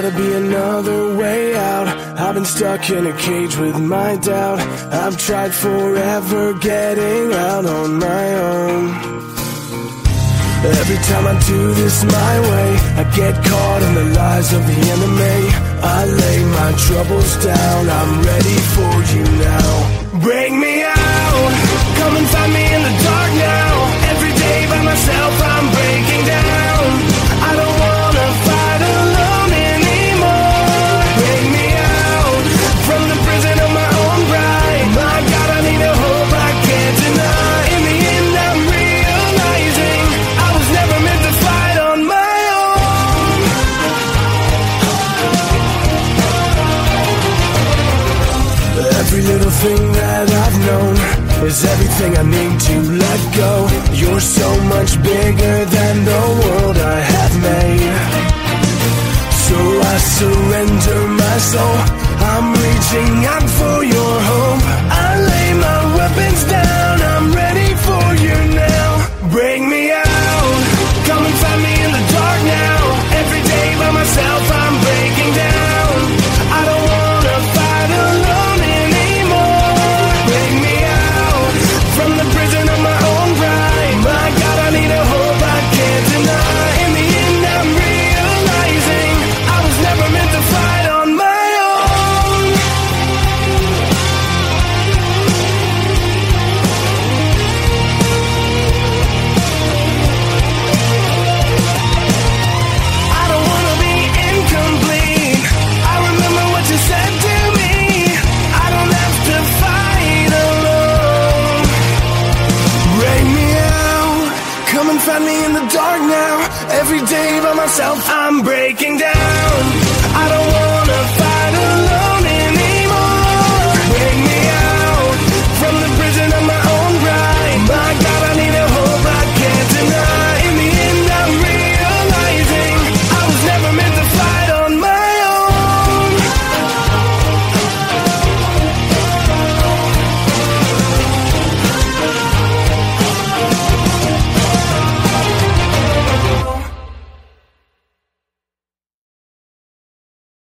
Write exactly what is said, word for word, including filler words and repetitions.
gotta be another way out. I've been stuck in a cage with my doubt. I've tried forever getting out on my own. Every time I do this my way, I get caught in the lies of the enemy. I lay my troubles down, I'm ready for you now. Break me out, come and find me in the dark now. Every day by myself I'm breaking down. I don't wanna fight alone anymore. Break me out from the prison of my own pride. My God, I need a hope I can't deny. In the end I'm realizing I was never meant to fight on my own. Every little thing that I've known is everything I need to let go. You're so much bigger than the world I have made. So I surrender my soul. I'm reaching out for your hope. I lay my weapons down, I'm ready for you now. Break me out, come and find me in the dark now. Every day by myself I'm breaking down. I don't wanna fight alone anymore. Break me out from the prison of my own pride. My God, I need a hope I can't deny. In the end I'm realizing I was never meant to fight on my own. I don't wanna be incomplete. I remember what you said to me. I don't have to fight alone. Break me out, come and find me in the dark now. Every day by myself I'm breaking down.